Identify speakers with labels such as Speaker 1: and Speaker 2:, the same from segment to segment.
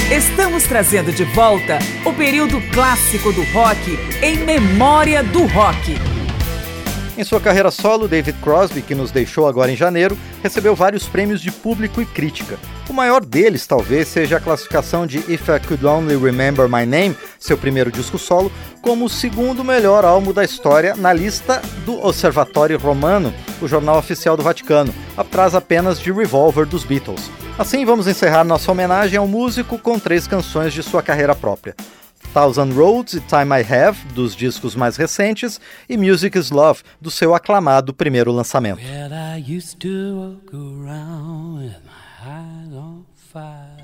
Speaker 1: Estamos trazendo de volta o período clássico do rock em memória do rock.
Speaker 2: Em sua carreira solo, David Crosby, que nos deixou agora em janeiro, recebeu vários prêmios de público e crítica. O maior deles, talvez, seja a classificação de If I Could Only Remember My Name, seu primeiro disco solo, como o segundo melhor álbum da história na lista do Osservatório Romano, o jornal oficial do Vaticano, atrás apenas de Revolver dos Beatles. Assim, vamos encerrar nossa homenagem ao músico com 3 canções de sua carreira própria. Thousand Roads e Time I Have, dos discos mais recentes, e Music is Love, do seu aclamado primeiro lançamento.
Speaker 3: Well, I used to walk around with my eyes on fire.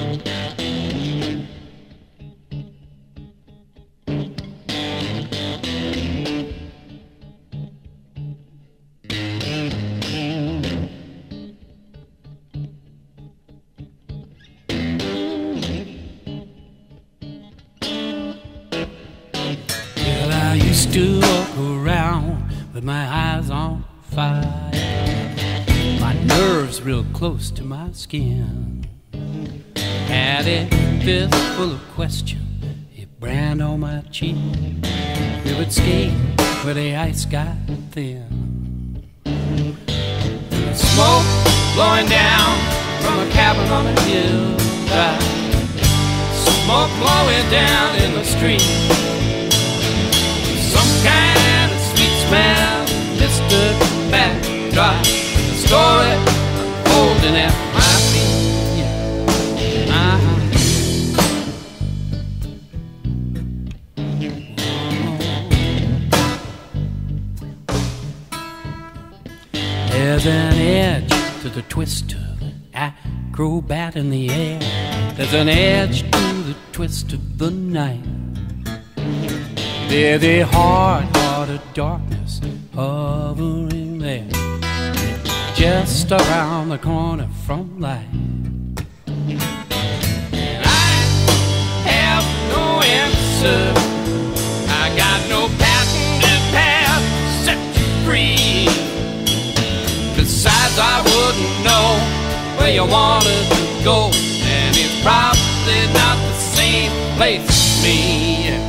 Speaker 3: Used to walk around with my eyes on fire, my nerves real close to my skin. Had a fist full of questions, a brand on my cheek. We would skate where the ice got thin. Smoke blowing down from a cabin on a hillside. Smoke blowing down in the street. Some kind of sweet smell, Mr. Backdrop. The story unfolding at my feet. There's an edge to the twist of an acrobat in the air. There's an edge to the twist of the night. There's a hard heart of darkness hovering there, just around the corner from light. And I have no answer. I got no patented path to set you free. Besides, I wouldn't know where you wanted to go, and it's probably not the same place as me.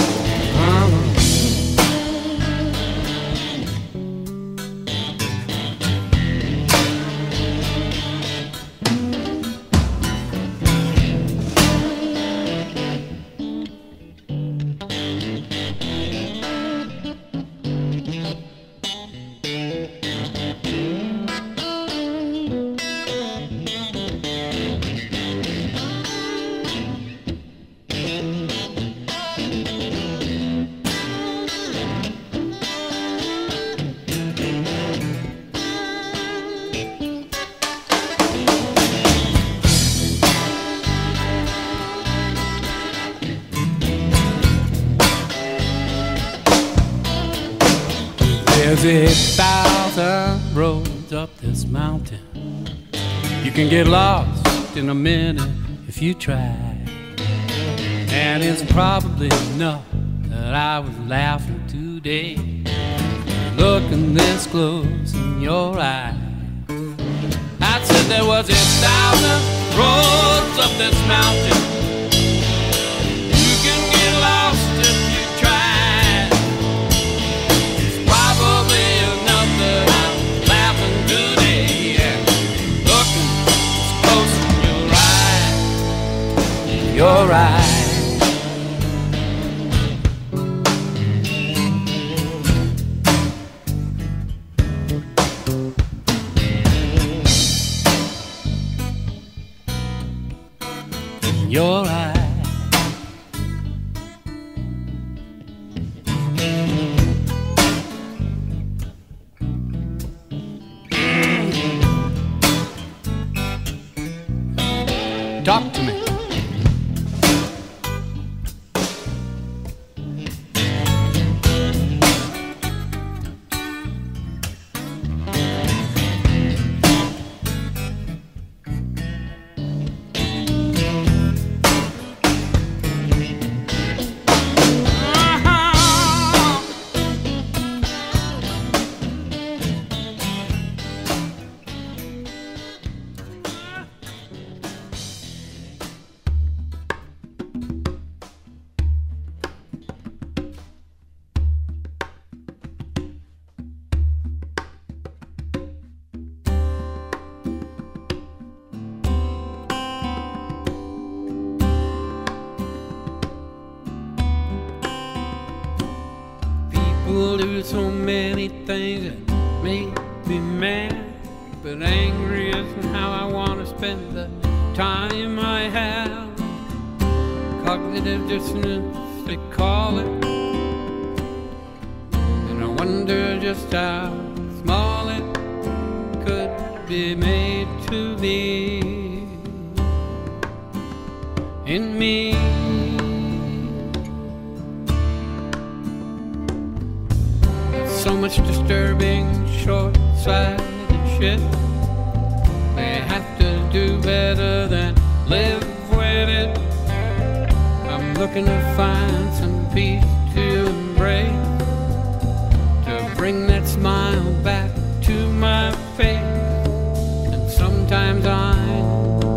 Speaker 3: There's 1,000 roads up this mountain. You can get lost in a minute if you try. And it's probably enough that I was laughing today, looking this close in your eye. I said there was 1,000 roads up this mountain. You can get lost if you try. It's probably enough that I'm laughing today and looking as close in your eye. Your eye. Talk to me. will do so many things that make me mad, but angry isn't how I want to spend the time I have. Cognitive dissonance, they call it, and I wonder just how small it could be made to be in me. So much disturbing, short-sighted shit. They have to do better than live with it. I'm looking to find some peace to embrace, to bring that smile back to my face. And sometimes I'm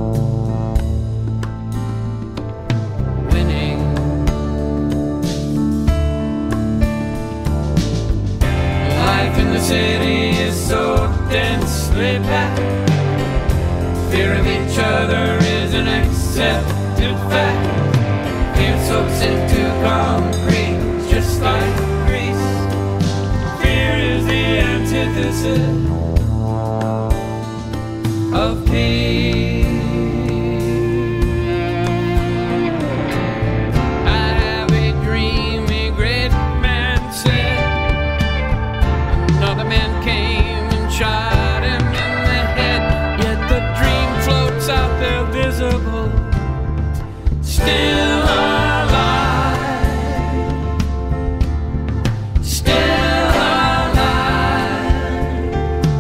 Speaker 3: winning. Life in the city is so densely packed. Fear of each other is an accepted fact. Fear soaks into concrete just like grease. Fear is the antithesis of peace. I have a dream, a great man said. Another man came and shot him in the head. Yet the dream floats out there visible, still alive, still alive.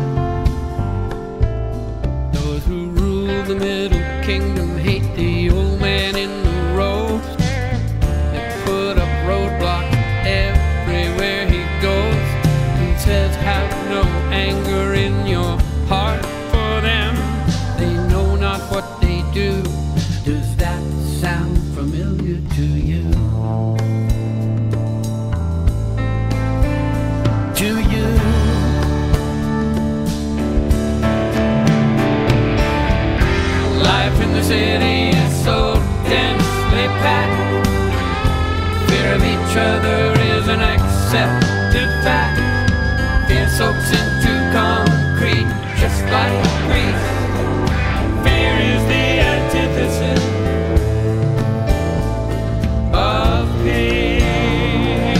Speaker 3: Those who rule the middle kingdom hate the old man in the road. They put up roadblocks everywhere he goes. He says, have no anger in your heart for them. They know not what they do. Does that sound familiar to you? To you? Life in the city is so densely packed. Fear of each other is an accepted fact. Fear soaks into concrete just like grease. Fear is the antithesis of peace.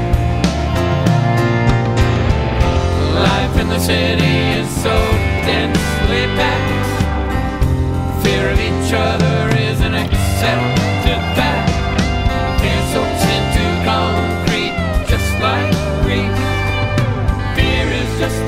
Speaker 3: Life in the city is so densely packed. Fear of each other is an accepted fact. Fear soaks into concrete just like grease. Fear is just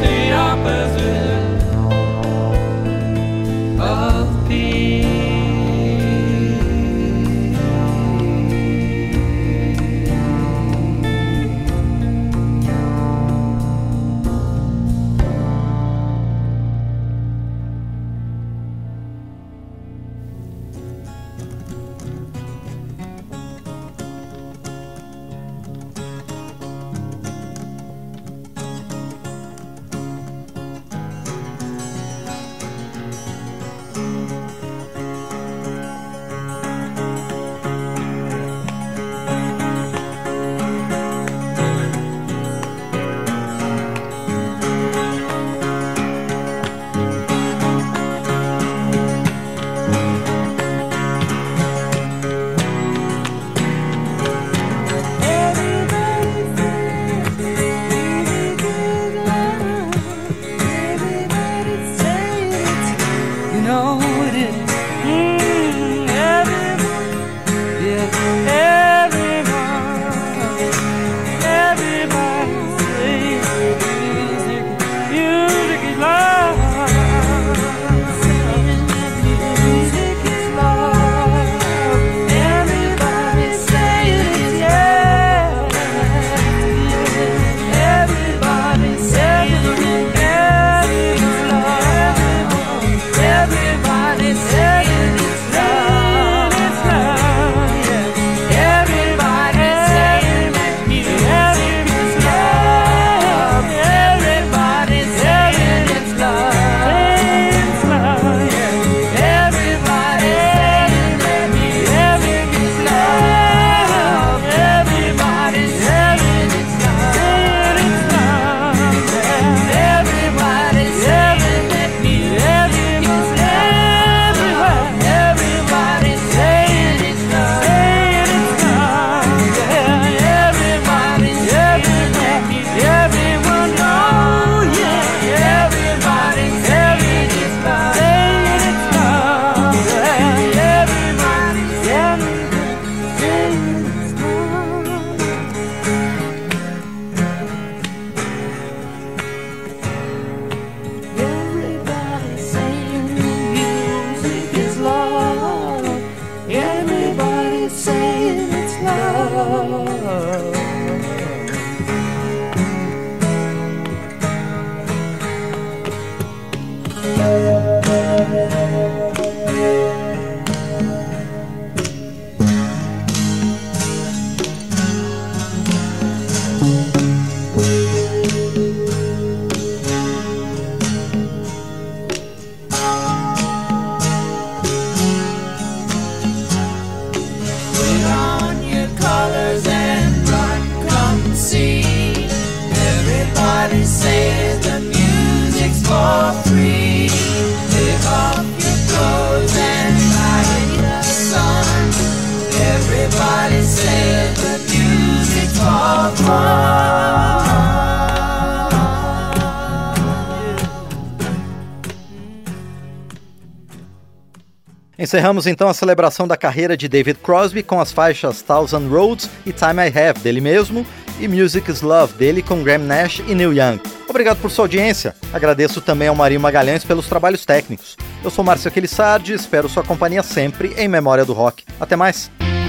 Speaker 2: Encerramos então a celebração da carreira de David Crosby com as faixas Thousand Roads e Time I Have, dele mesmo, e Music is Love, dele com Graham Nash e Neil Young. Obrigado por sua audiência. Agradeço também ao Marinho Magalhães pelos trabalhos técnicos. Eu sou Márcio Aquilissardi e espero sua companhia sempre em Memória do Rock. Até mais!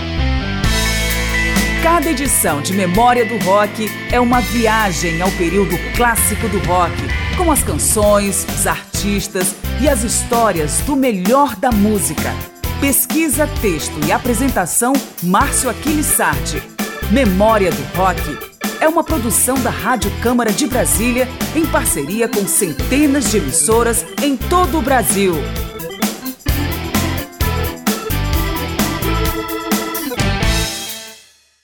Speaker 1: Cada edição de Memória do Rock é uma viagem ao período clássico do rock, com as canções, os artistas e as histórias do melhor da música. Pesquisa, texto e apresentação, Márcio Aquilissardi. Memória do Rock é uma produção da Rádio Câmara de Brasília em parceria com centenas de emissoras em todo o Brasil.